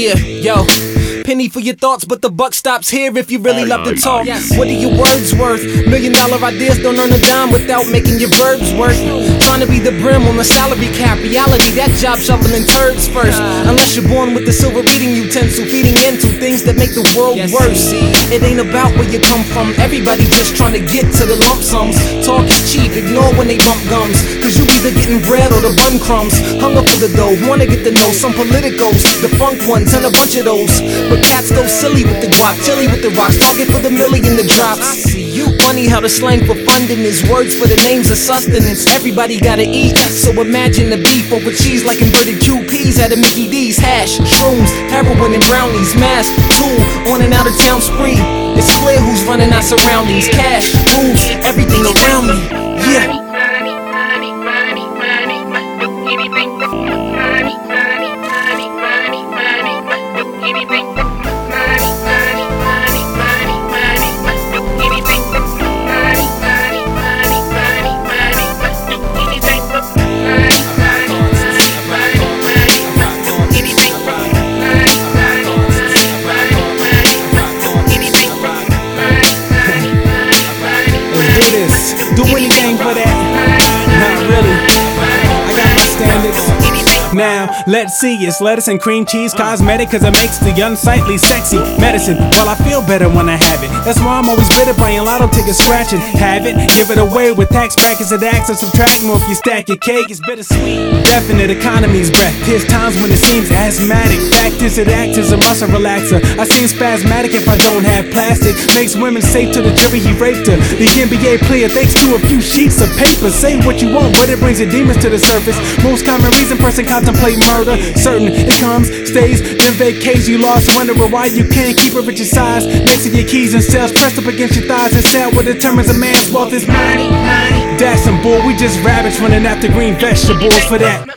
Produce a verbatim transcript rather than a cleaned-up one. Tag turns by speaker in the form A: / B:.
A: Yeah, yo. Penny for your thoughts, but the buck stops here if you really love to talk. What are your words worth? Million dollar ideas don't earn a dime without making your verbs work. Trying to be the brim on the salary cap. Reality, that job shoveling turds first. Unless you're born with the silver eating utensil, feeding into things that make the world worse. It ain't about where you come from. Everybody just trying to get to the lump sums. Talk is cheap, ignore when they bump gums. Cause you either getting bread or the bun crumbs. Hung up for the dough, wanna get to know some politicos, the funk ones and a bunch of those. But cats go silly with the guap, chilly with the rocks, target for the million the drops. Funny how the slang for funding is words for the names of sustenance. Everybody gotta eat, so imagine the beef over cheese like inverted Q Ps at a Mickey D's. Hash, shrooms, heroin and brownies, mask, tool, on and out of town spree. It's clear who's running our surroundings. Cash, moves, everything around me. Yeah. Do anything for that? Not really. I got my standards.
B: Now, let's see, it's lettuce and cream cheese cosmetic, cause it makes the unsightly sexy medicine. Well, I feel better when I have it. That's why I'm always bitter, buying lotto tickets, scratching. Have it, give it away with tax brackets that acts and subtract more if you stack your cake. It's bittersweet. Definite economy's breath. There's times when it seems asthmatic. Fact is, it acts as a muscle relaxer. I seem spasmatic if I don't have plastic. Makes women say to the jury he raped her. The N B A player thanks to a few sheets of paper. Say what you want, but it brings your demons to the surface. Most common reason person contemplate murder. Certain it comes, stays, then vacates. You lost, wondering why you can't keep it at your size. Next to your keys and cells, pressed up against your thighs and sell what determines a man's wealth is money. That's some bull, we just rabbits running after green vegetables for that.